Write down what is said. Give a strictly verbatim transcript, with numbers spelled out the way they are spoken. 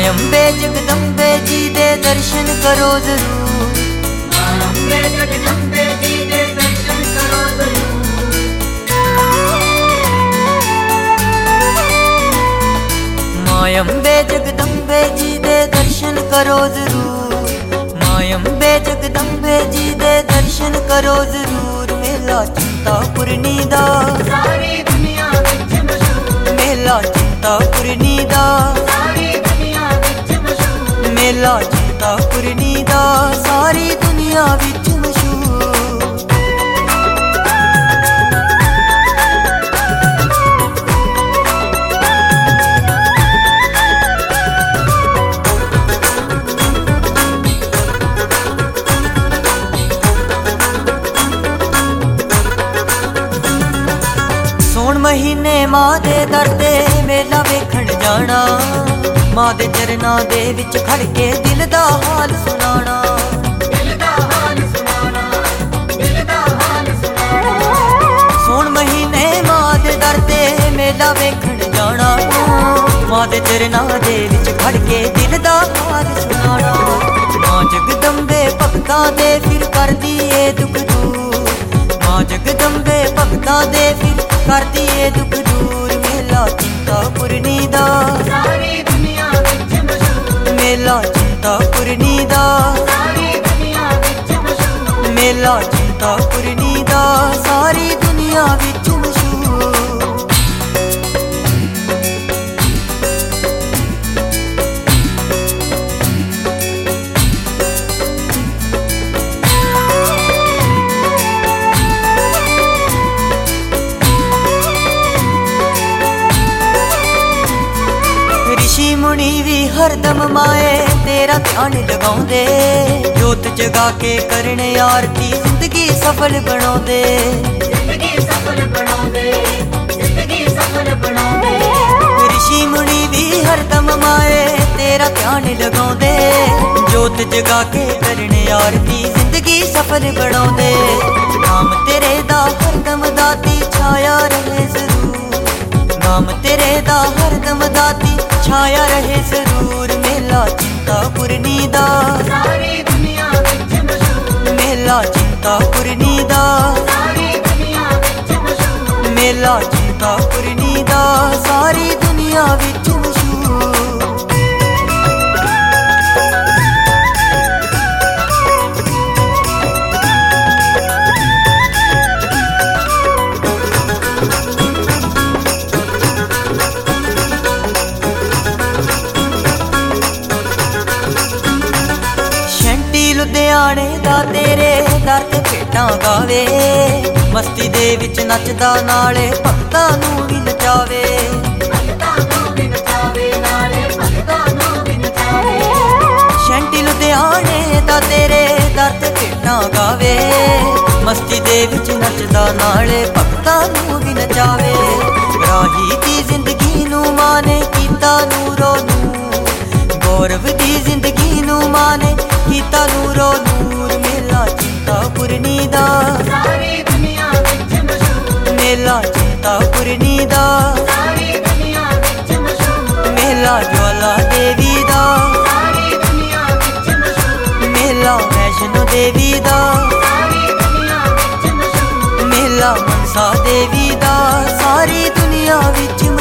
अंबे जगदम्बे जी दे दर्शन करो जरूर। माँ अम्बे जगदम्बे जी दे दर्शन करो जरूर। माँ अम्बे जगदम्बे जी दे दर्शन करो जरूर। माँ अम्बे जगदम्बे जी दे दर्शन करो जरूर। मेला चिंतापुरनी दा सारी दुनिया विच मशहूर। मेला चिंतापुरनी दा सारी दुनिया विच मशहूर। मेला चिंतापुरनी दा सारी दुनिया विच मशहूर। सौण महीने मां दे दर ते मेला वेखण जाना। मां दे चरनां दे विच खड़ के दिल दा हाल सुनाना। दिल दा हाल सुनाना, दिल दा हाल सुनाना। सौण महीने मां दे दर ते मेला वेखण जाना। मां दे चरनां दे विच खड़ के दिल दा हाल सुनाना। मां जगदम्बे भगतां दे फिर करदी ए दुख दूर। मां जगदम्बे भगतां दे फिर करदी ए दुख दूर। मेला चिंतापुरनी दा सारी दुनिया विच मशहूर। मेला चिंतापुरनी दा सारी दुनिया विच मशहूर। मेला चिंतापुरनी दा सारी दुनिया विच मशहूर। ऋषि मुनि भी हरदम माए तेरा ध्यान लगाउंदे। जोत जगा के करने आरती जिंदगी सफल बनाउंदे। जिंदगी सफल बनाउंदे, जिंदगी सफल बनाउंदे। ऋषि मुनि भी हरदम माए तेरा ध्यान लगाउंदे। जोत जगा के करने आरती जिंदगी सफल बनाउंदे। नाम तेरे दा हरदम दाती छाया रहे जरूर। नाम तेरे दा हरदम दाती छाया रहे जरूर। मेला चिंतापुरनी दा सारी दुनिया विच मशहूर। मेला चिंतापुरनी दा सारी दुनिया विच मशहूर। मेला चिंतापुरनी दा सारी दुनिया विच मशहूर। लुधियाने दा तेरे दर ते भेटां गावे। मस्ती दे विच नचदा नाले भगतां नूं भी नचावे। भगतां नूं भी नचावे, नाले भगतां नूं भी नचावे। शैंटी लुधियाने दा तेरे दर ते भेटां गावे। मस्ती दे विच नचदा नाले भगतां नूं भी नचावे। राही दी जिंदगी नूं मां ने कीता नूरो नूर। गौरव दी जिंदगी नूं मां ने कीता नूरो नूर। मेला चिंतापुरनी दा सारी दुनिया विच मशहूर। मेला चिंतापुरनी दा सारी दुनिया विच मशहूर। मेला ज्वाला देवी दा सारी दुनिया विच मशहूर। मेला वैष्णो देवी दा सारी दुनिया विच मशहूर। मेला मनसा देवी दा सारी दुनिया विच